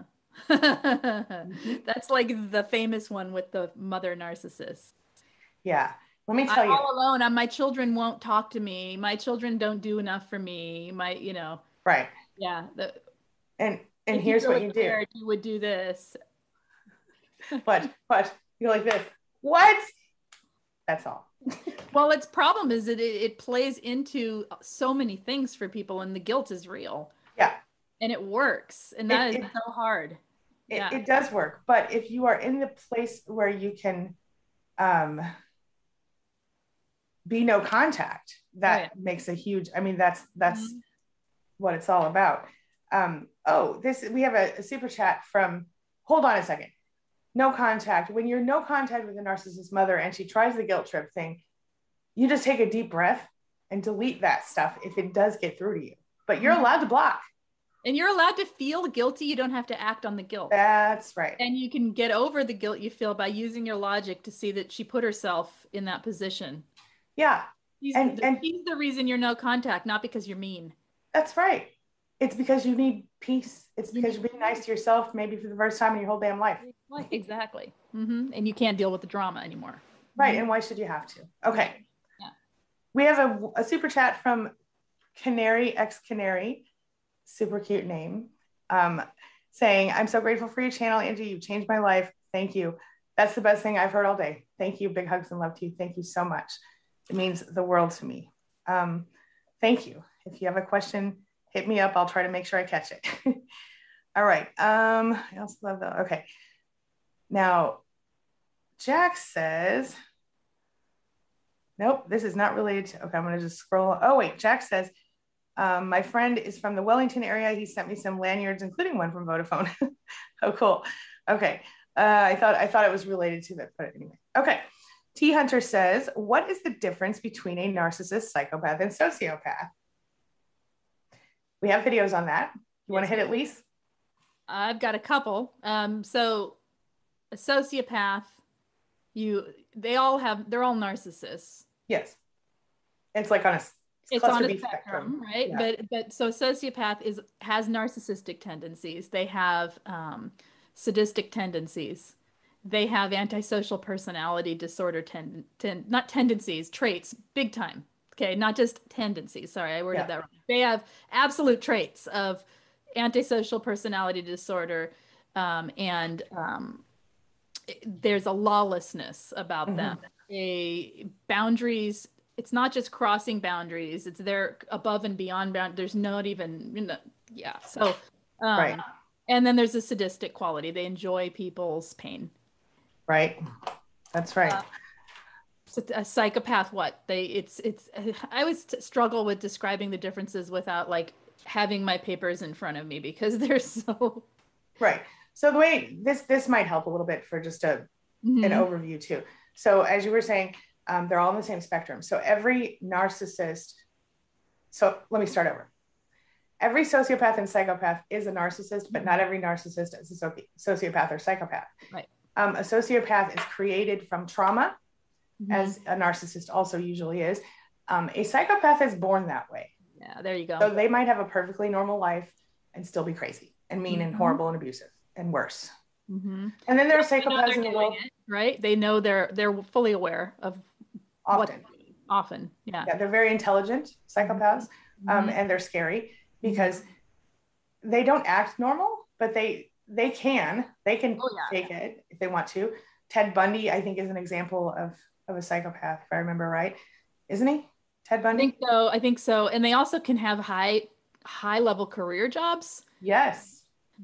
Speaker 1: That's like the famous one with the mother narcissist.
Speaker 2: Yeah. Let me tell you.
Speaker 1: I'm all alone. My children won't talk to me. My children don't do enough for me.
Speaker 2: Right.
Speaker 1: Yeah.
Speaker 2: And here's what you do.
Speaker 1: You would do this.
Speaker 2: What? You're like this. What? That's all.
Speaker 1: Well, its problem is that it plays into so many things for people, and the guilt is real.
Speaker 2: Yeah.
Speaker 1: And it works. And that is so hard.
Speaker 2: It does work. But if you are in the place where you can be no contact, that makes a huge, I mean, that's what it's all about. We have a super chat from, hold on a second. No contact. When you're no contact with a narcissist mother and she tries the guilt trip thing, you just take a deep breath and delete that stuff if it does get through to you. But you're allowed to block.
Speaker 1: And you're allowed to feel guilty. You don't have to act on the guilt.
Speaker 2: That's right.
Speaker 1: And you can get over the guilt you feel by using your logic to see that she put herself in that position.
Speaker 2: Yeah.
Speaker 1: He's the reason you're no contact, not because you're mean.
Speaker 2: That's right. It's because you need peace. It's because you're being nice to yourself, maybe for the first time in your whole damn life.
Speaker 1: Exactly. And you can't deal with the drama anymore.
Speaker 2: Right. And why should you have to? Okay.
Speaker 1: Yeah.
Speaker 2: We have a super chat from Canary X Canary, super cute name, saying, I'm so grateful for your channel, Angie. You've changed my life. Thank you. That's the best thing I've heard all day. Thank you. Big hugs and love to you. Thank you so much. It means the world to me. Thank you. If you have a question, hit me up. I'll try to make sure I catch it. All right. I also love that. Okay. Now, Jack says, nope, this is not related to, okay, I'm going to just scroll. Oh, wait. Jack says, my friend is from the Wellington area. He sent me some lanyards, including one from Vodafone. Oh, cool. Okay. I thought it was related to that, but anyway. Okay. T Hunter says, what is the difference between a narcissist, psychopath, and sociopath? We have videos on that. You want to hit it, Lise?
Speaker 1: I've got a couple. So a sociopath, they're all narcissists.
Speaker 2: Yes. It's like on a
Speaker 1: spectrum, right? Yeah. But so a sociopath has narcissistic tendencies. They have sadistic tendencies. They have antisocial personality disorder not tendencies, traits, big time. Okay, not just tendencies. Sorry, I worded that wrong. They have absolute traits of antisocial personality disorder, and there's a lawlessness about them. Boundaries. It's not just crossing boundaries. It's they're above and beyond boundaries. There's not even, So,
Speaker 2: right.
Speaker 1: And then there's a sadistic quality. They enjoy people's pain.
Speaker 2: Right. That's right.
Speaker 1: So a psychopath, I always struggle with describing the differences without like having my papers in front of me because they're so.
Speaker 2: Right. So the way this might help a little bit for just an overview too. So as you were saying, they're all on the same spectrum. So every narcissist, so let me start over. Every sociopath and psychopath is a narcissist, but not every narcissist is a sociopath or psychopath.
Speaker 1: Right.
Speaker 2: A sociopath is created from trauma, as a narcissist also usually is. A psychopath is born that way.
Speaker 1: Yeah, there you go.
Speaker 2: So they might have a perfectly normal life and still be crazy and mean and horrible and abusive and worse. And then there are psychopaths in the world,
Speaker 1: right? They know they're fully aware of often. Yeah,
Speaker 2: they're very intelligent psychopaths, and they're scary because they don't act normal, but they can fake it if they want to. Ted Bundy, I think, is an example of a psychopath, if I remember right. Isn't he? Ted Bundy?
Speaker 1: I think so. And they also can have high level career jobs.
Speaker 2: Yes.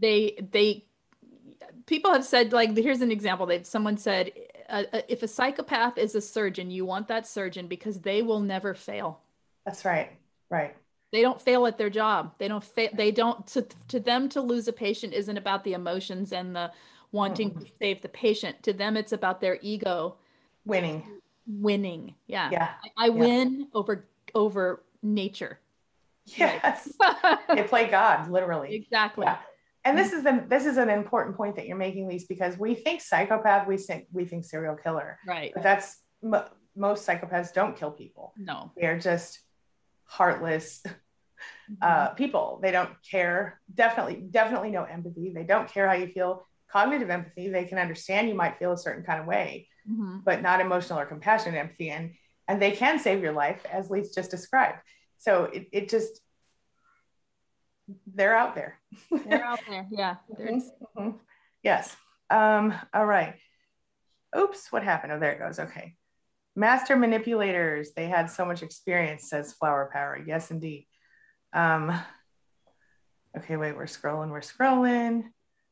Speaker 1: People have said, like, here's an example. Someone said, if a psychopath is a surgeon, you want that surgeon because they will never fail.
Speaker 2: That's right. Right.
Speaker 1: They don't fail at their job. They don't fail. They don't, to them, to lose a patient isn't about the emotions and the wanting to save the patient. To them, it's about their ego. Winning. Yeah.
Speaker 2: Yeah.
Speaker 1: I win over nature.
Speaker 2: Yes. They play God, literally.
Speaker 1: Exactly.
Speaker 2: Yeah. And this is an important point that you're making, Lise, because we think psychopath, we think serial killer.
Speaker 1: Right.
Speaker 2: But that's most psychopaths don't kill people.
Speaker 1: No.
Speaker 2: They're just heartless people. They don't care. Definitely no empathy. They don't care how you feel. Cognitive empathy, they can understand you might feel a certain kind of way, but not emotional or compassionate empathy. And they can save your life, as Lise just described. So it just, they're out there.
Speaker 1: They're out there. Yeah.
Speaker 2: Yes. All right. Oops. What happened? Oh, there it goes. Okay. Master manipulators. They had so much experience, says Flower Power. Yes, indeed. Okay. Wait, we're scrolling.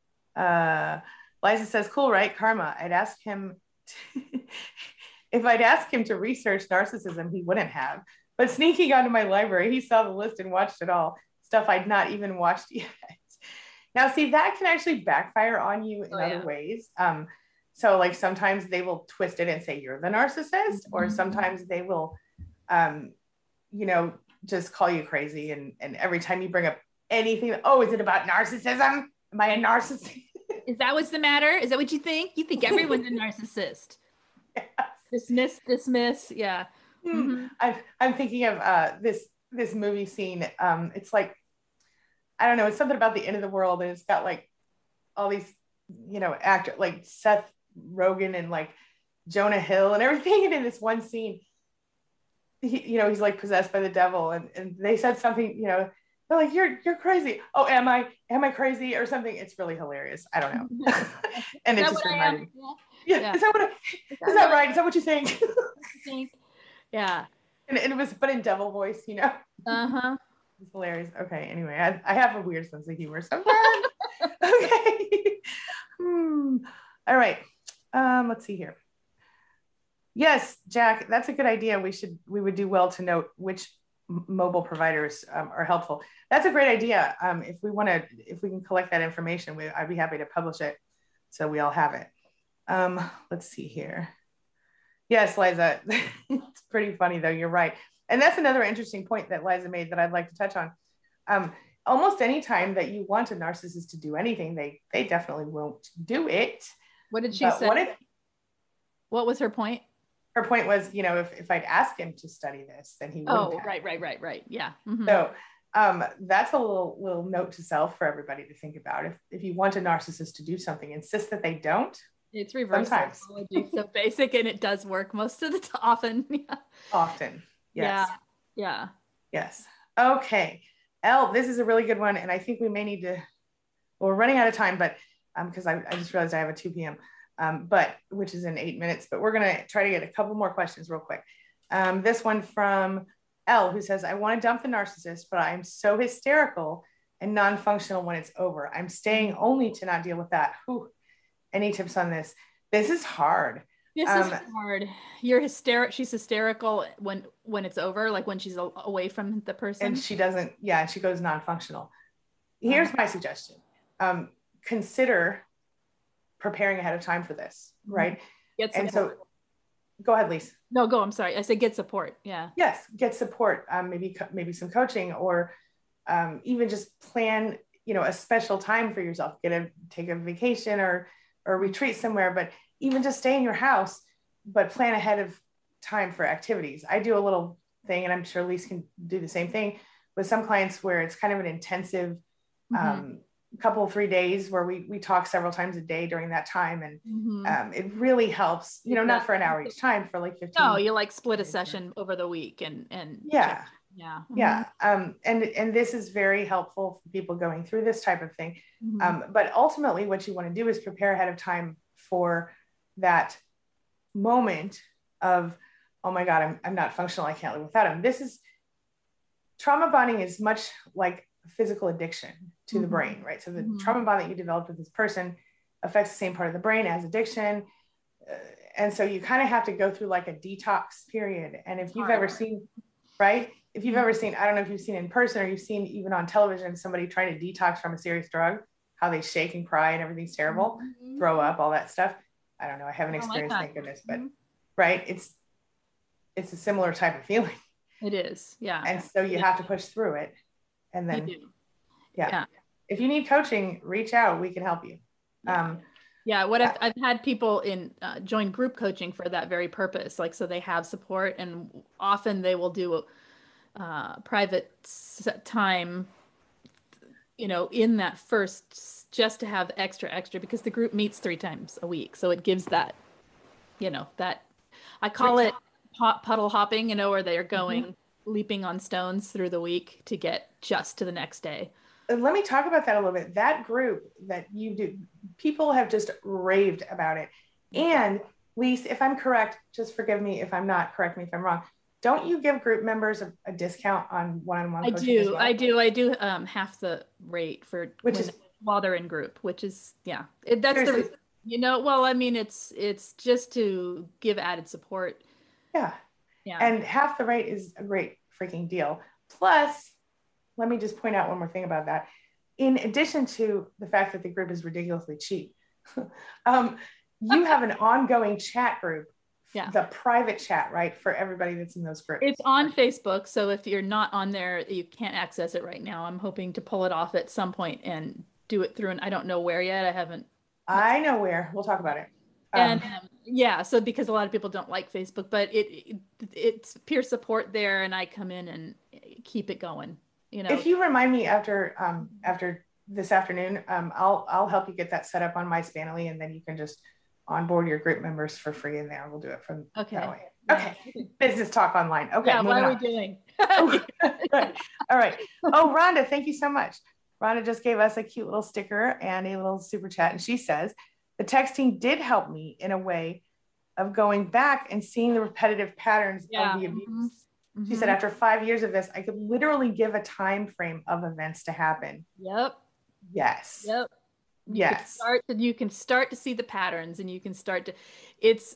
Speaker 2: Liza says, cool, right? Karma. If I'd asked him to research narcissism, he wouldn't have. But sneaking onto my library, he saw the list and watched it all. Stuff I'd not even watched yet. Now, see, that can actually backfire on you in other ways. So like sometimes they will twist it and say you're the narcissist, or sometimes they will you know, just call you crazy. And every time you bring up anything, oh, is it about narcissism? Am I a narcissist?
Speaker 1: Is that what's the matter? Is that what you think? You think everyone's a narcissist?
Speaker 2: Yes.
Speaker 1: Dismiss. Yeah.
Speaker 2: Mm-hmm. I'm thinking of this movie scene. It's like, I don't know, it's something about the end of the world, and it's got like all these, you know, actors like Seth Rogen and like Jonah Hill and everything. And in this one scene, you know, he's like possessed by the devil, and they said something, you know, they're like, you're crazy. Oh, am I crazy or something? It's really hilarious. I don't know. And it just reminded me. Yeah. Is that right? Is that what you think?
Speaker 1: Yeah.
Speaker 2: And it was, but in devil voice, you know.
Speaker 1: Uh-huh.
Speaker 2: It's hilarious. Okay. Anyway, I have a weird sense of humor sometimes. Okay. All right. Let's see here. Yes, Jack, that's a good idea. We would do well to note which mobile providers are helpful. That's a great idea. If we can collect that information, I'd be happy to publish it so we all have it. Let's see here. Yes, Liza, it's pretty funny though. You're right. And that's another interesting point that Liza made that I'd like to touch on. Almost any time that you want a narcissist to do anything, they definitely won't do it.
Speaker 1: What did she say? What was her point?
Speaker 2: Her point was, you know, if I'd ask him to study this, then he wouldn't.
Speaker 1: Oh, right. Yeah. Mm-hmm.
Speaker 2: So that's a little note to self for everybody to think about. If you want a narcissist to do something, insist that they don't.
Speaker 1: It's reverse psychology. So basic, and it does work most of the time. Often. Yeah.
Speaker 2: Often. Yes.
Speaker 1: Yeah.
Speaker 2: Yes. Okay. Elle, this is a really good one. And I think we may need to, well, we're running out of time, but because I just realized I have a 2 p.m. But which is in 8 minutes, but we're going to try to get a couple more questions real quick. This one from Elle, who says, I want to dump the narcissist, but I'm so hysterical and non-functional when it's over. I'm staying only to not deal with that. Whew. Any tips on this? This is hard.
Speaker 1: This is hard. She's hysterical when it's over, like when she's away from the person.
Speaker 2: And she doesn't, yeah, she goes non-functional. Here's my suggestion. Consider preparing ahead of time for this, right? And so, go ahead, Lise.
Speaker 1: No, go. I'm sorry. I said get support. Yeah.
Speaker 2: Yes, get support. Maybe some coaching, or even just plan, you know, a special time for yourself. Take a vacation or retreat somewhere, but even just stay in your house, but plan ahead of time for activities. I do a little thing, and I'm sure Lise can do the same thing with some clients, where it's kind of an intensive couple 3 days where we talk several times a day during that time, and it really helps, you know, not for an hour each time, for like 15.
Speaker 1: No, you like split a session over the week and
Speaker 2: yeah. And this is very helpful for people going through this type of thing. But ultimately what you want to do is prepare ahead of time for that moment of, oh my God, I'm not functional, I can't live without him. This is, trauma bonding is much like physical addiction to the brain, right? So the trauma bond that you developed with this person affects the same part of the brain as addiction. And so you kind of have to go through like a detox period. And if you've ever seen, right? If you've ever seen, I don't know if you've seen in person or you've seen even on television, somebody trying to detox from a serious drug, how they shake and cry and everything's terrible, throw up, all that stuff. I don't know. I haven't experienced, thank goodness, but right. It's a similar type of feeling.
Speaker 1: It is. Yeah.
Speaker 2: And so you have to push through it. And then, if you need coaching, reach out. We can help you.
Speaker 1: What I've had people join group coaching for that very purpose. Like, so they have support, and often they will do a private time, you know, in that first, just to have extra, because the group meets 3 times a week. So it gives that, you know, that I call it puddle hopping, you know, where they're going leaping on stones through the week to get just to the next day.
Speaker 2: Let me talk about that a little bit. That group that you do, people have just raved about it. And Lise, if I'm correct, just forgive me if I'm not, correct me if I'm wrong. Don't you give group members a discount on one-on-one coaching as well?
Speaker 1: I do half the rate for while they're in group, which is, that's seriously. The reason, you know, well, I mean, it's just to give added support.
Speaker 2: Yeah. And half the rate is a great freaking deal. Plus, let me just point out one more thing about that. In addition to the fact that the group is ridiculously cheap, you have an ongoing chat group
Speaker 1: Yeah.
Speaker 2: the private chat, right? For everybody that's in those groups.
Speaker 1: It's on Facebook. So if you're not on there, you can't access it right now. I'm hoping to pull it off at some point and do it through, and I don't know where yet. I haven't.
Speaker 2: I know where. We'll talk about it.
Speaker 1: And yeah, so because a lot of people don't like Facebook, but it's peer support there, and I come in and keep it going.
Speaker 2: If you remind me after this afternoon, I'll help you get that set up on My Spanily, and then you can just onboard your group members for free in there. We'll do it from that way. Okay. Yeah. Business talk online. Okay.
Speaker 1: Yeah, what are we doing?
Speaker 2: All right. Oh, Rhonda, thank you so much. Rhonda just gave us a cute little sticker and a little super chat. And she says, the texting did help me in a way of going back and seeing the repetitive patterns of the abuse. Mm-hmm. She said, after 5 years of this, I could literally give a time frame of events to happen.
Speaker 1: Yep.
Speaker 2: Yes.
Speaker 1: Yep. You can start to see the patterns, and you can start to, it's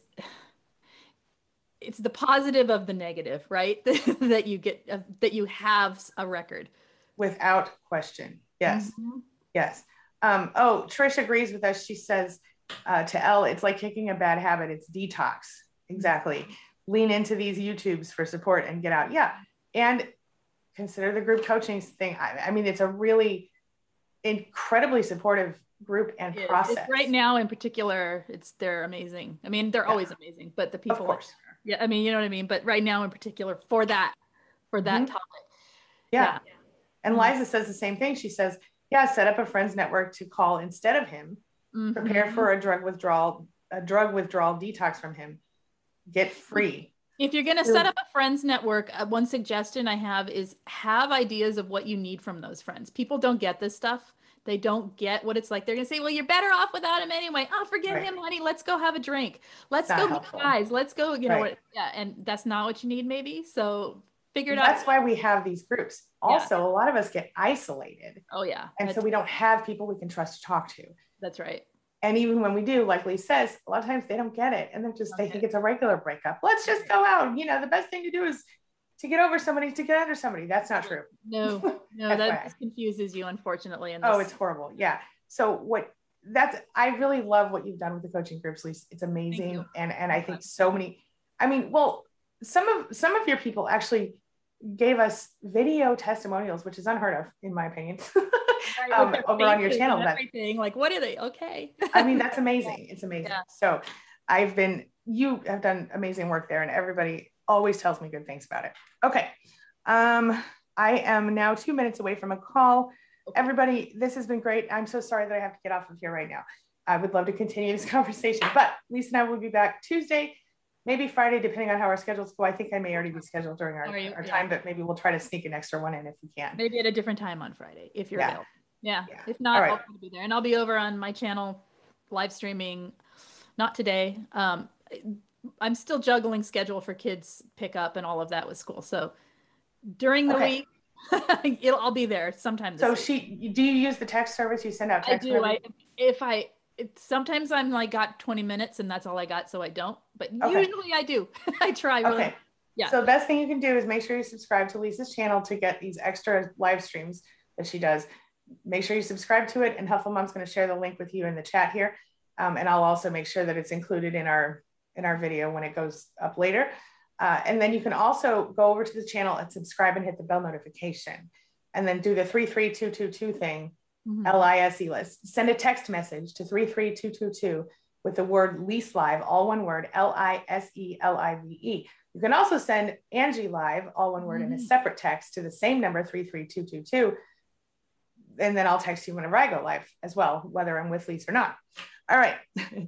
Speaker 1: the positive of the negative, right? that you get, that you have a record.
Speaker 2: Without question. Yes. Mm-hmm. Yes. Trish agrees with us. She says to Elle, it's like kicking a bad habit. It's detox. Exactly. Lean into these YouTubes for support and get out. Yeah. And consider the group coaching thing. I mean, it's a really incredibly supportive group and process.
Speaker 1: It's right now in particular, they're amazing. I mean, they're always amazing, but the people,
Speaker 2: of course.
Speaker 1: I mean, you know what I mean? But right now in particular for that topic.
Speaker 2: Yeah. And Liza says the same thing. She says, set up a friends network to call instead of him, prepare for a drug withdrawal detox from him, get free.
Speaker 1: If you're going to set up a friends network, one suggestion I have is have ideas of what you need from those friends. People don't get this stuff. They don't get what it's like. They're going to say, well, you're better off without him anyway. Oh, forget him, honey. Let's go have a drink. Let's go meet guys. Let's go, know what? Yeah. And that's not what you need maybe. So figure it out.
Speaker 2: That's why we have these groups. Also, a lot of us get isolated.
Speaker 1: Oh yeah.
Speaker 2: And so we don't have people we can trust to talk to.
Speaker 1: That's right.
Speaker 2: And even when we do, like Lee says, a lot of times they don't get it. And they think it's a regular breakup. Let's just go out. The best thing to do is to get over somebody, to get under somebody. That's not true.
Speaker 1: No, that just confuses you, unfortunately.
Speaker 2: It's horrible. Yeah. So I really love what you've done with the coaching groups, Lisa. It's amazing. And I think so many, some of your people actually gave us video testimonials, which is unheard of, in my opinion, over on your channel.
Speaker 1: Everything, like, what are they? Okay.
Speaker 2: I mean, that's amazing. It's amazing. Yeah. So you have done amazing work there, and everybody always tells me good things about it. Okay. I am now 2 minutes away from a call. Okay. Everybody, this has been great. I'm so sorry that I have to get off of here right now. I would love to continue this conversation, but Lisa and I will be back Tuesday, maybe Friday, depending on how our schedules go. I think I may already be scheduled during our time, but maybe we'll try to sneak an extra one in if we can.
Speaker 1: Maybe at a different time on Friday, if you're available. Yeah. If not, I'll be there. And I'll be over on my channel live streaming, not today. I'm still juggling schedule for kids pick up and all of that with school. So during the week, I'll be there sometime this week.
Speaker 2: Do you use the text service? You send out text?
Speaker 1: I do. Sometimes I'm got 20 minutes and that's all I got, so I don't. But usually I do. I try. Really.
Speaker 2: Okay. Yeah. So the best thing you can do is make sure you subscribe to Lisa's channel to get these extra live streams that she does. Make sure you subscribe to it, and Helpful Mom's going to share the link with you in the chat here. And I'll also make sure that it's included in our video when it goes up later. And then you can also go over to the channel and subscribe and hit the bell notification, and then do the 33222 thing. LISE list. Send a text message to 33222 with the word Lise Live, all one word, LISELIVE. You can also send Angie Live, all one word, in a separate text to the same number, 33222. And then I'll text you whenever I go live as well, whether I'm with Lise or not. All right.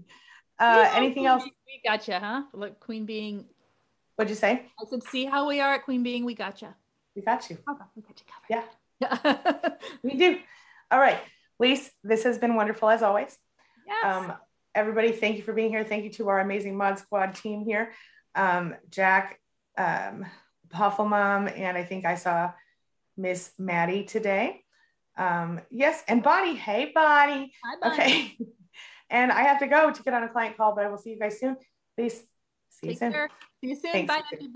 Speaker 2: Anything else?
Speaker 1: We gotcha, huh? Look, Queen Being.
Speaker 2: What'd you say?
Speaker 1: I said, see how we are at Queen Being. We gotcha.
Speaker 2: We got you.
Speaker 1: Okay, we got you covered.
Speaker 2: Yeah. We do. All right, Lise, this has been wonderful as always.
Speaker 1: Yes.
Speaker 2: Everybody, thank you for being here. Thank you to our amazing Mod Squad team here. Jack, Huffle Mom, and I think I saw Miss Maddie today. Yes, and Bonnie. Hey, Bonnie.
Speaker 1: Hi, Bonnie.
Speaker 2: Okay. And I have to go to get on a client call, but I will see you guys soon. Please, see you soon.
Speaker 1: See you soon.
Speaker 2: Thanks.
Speaker 1: Bye.